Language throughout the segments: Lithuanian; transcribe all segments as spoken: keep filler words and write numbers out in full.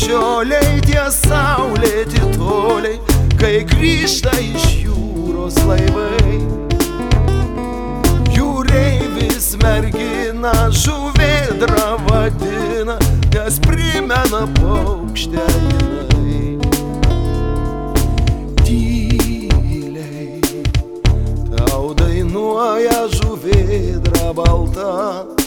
Likščioliai tie saulėti toliai, kai grįžta iš jūros laivai. Jūreivis mergina žuvėdrą vadina, nes primena paukštę jinai. Tyliai tau dainuoja žuvėdra balta,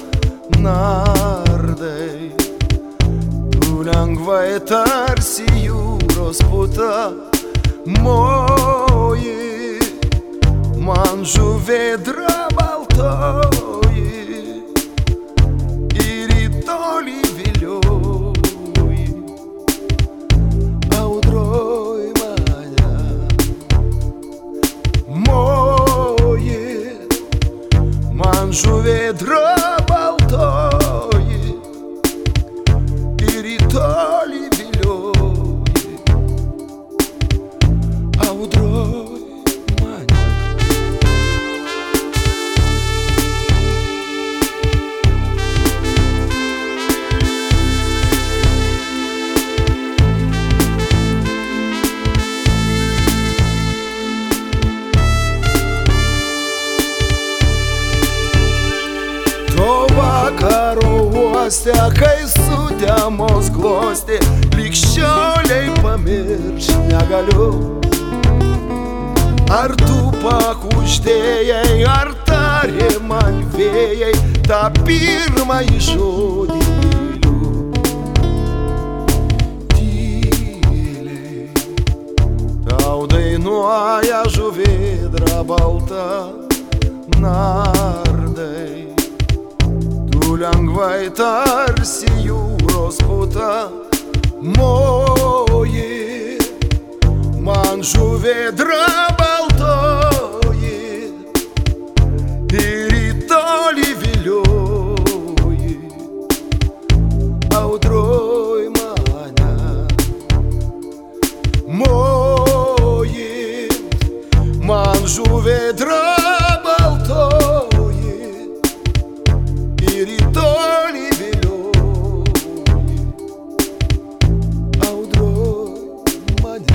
nardai tu lengvai tarsi jūros puta. Moji man žuvėdra baltoji ir į tolį vilioji, audroj mane. Moji man žuvėdra baltoji ir į tolį vilioji, audroj mane. To vakaro uoste, kai sutemos glostė, likščioliai pamiršt negaliu. Ar tu pakuždėjai, ar tarė man vėjai tą pirmąjį žodį myliu. Tyliai tau dainuoja žuvėdra balta, nardai tu lengvai tarsi jūros puta. Moji man žuvėdra baltoji ir į tolį vilioji, audroj mane. Moji man žuvėdra baltoji ir į tolį vilioji, audroj mane.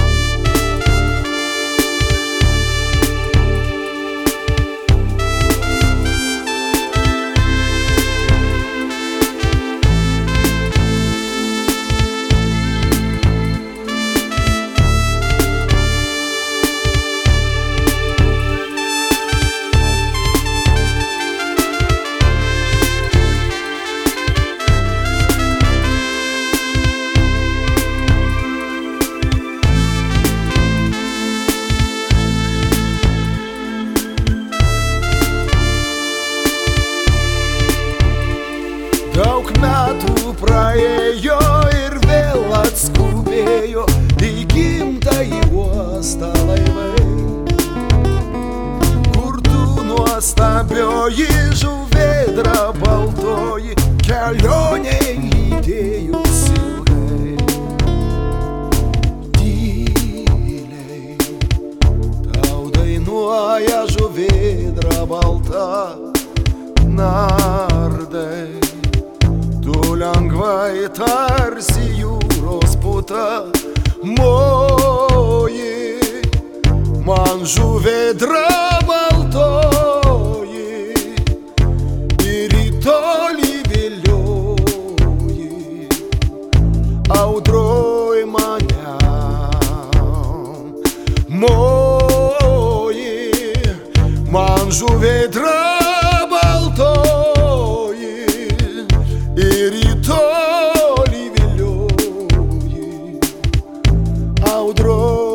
Daug metų praėjo ir vėl atskubėjo į gimtąjį uostą laivai, kur tu nuostabioji žuvėdra baltoji kelionėj lydėjus ilgai. Tyliai tau dainuoja žuvėdra balta, nardai tu lengvai tarsi jūros puta. Moji man žuvėdra baltoji ir į tolį vilioji, audroj mane. Moji man žuvėdra baltoji ir į tolį vilioji, audroj.